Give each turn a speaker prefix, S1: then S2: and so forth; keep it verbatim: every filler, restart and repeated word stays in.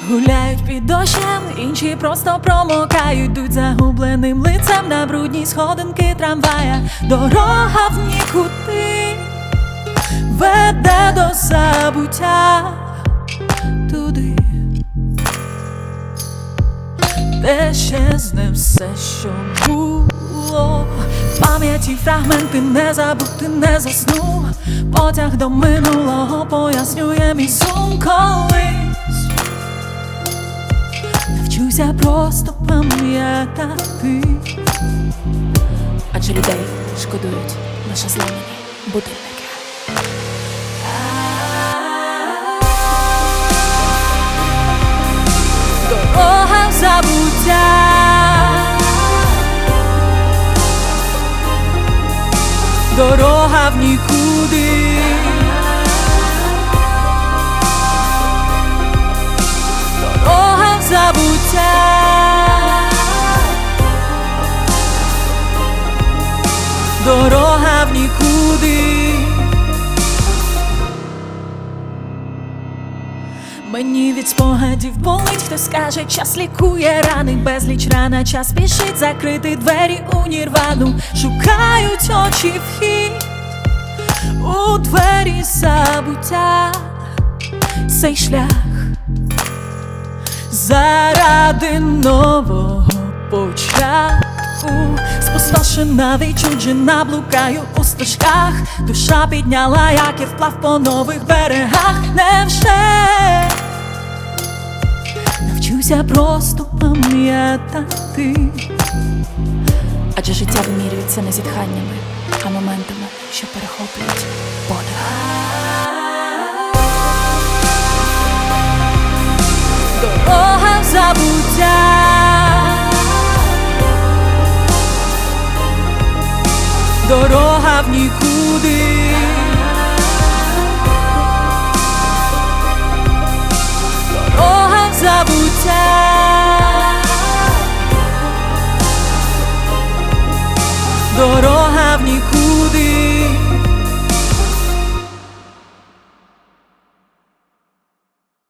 S1: Гуляють під дощем, інші просто промокають, йдуть загубленим лицем на брудні сходинки трамвая. Дорога в нікуди веде до забуття, туди, де щезне все, що було. В пам'яті фрагменти не забути, не засну. Потяг до минулого пояснює мій сум колись. Навчуся просто пам'ятати, адже людей шкодують лише зламані будильники. Дорога в забуття, дорога в нікуди, дорога в забуття, дорога в нікуди. Мені від спогадів болить, хтось скаже, час лікує рани. Безліч рана, час спішить закрити двері у нірвану. Шукають очі вхід у двері забуття. Цей шлях заради нового початку. Спустошена, відчуджена, блукаю у стежках. Душа підняла, як і вплав по нових берегах. Невже навчуся просто пам'ятати, адже життя вимірюється не зітханнями, а моментами, що перехоплюють подих. Дорога в забуття, дорога в нікуди, дорога в забуття, дорога в нікуди.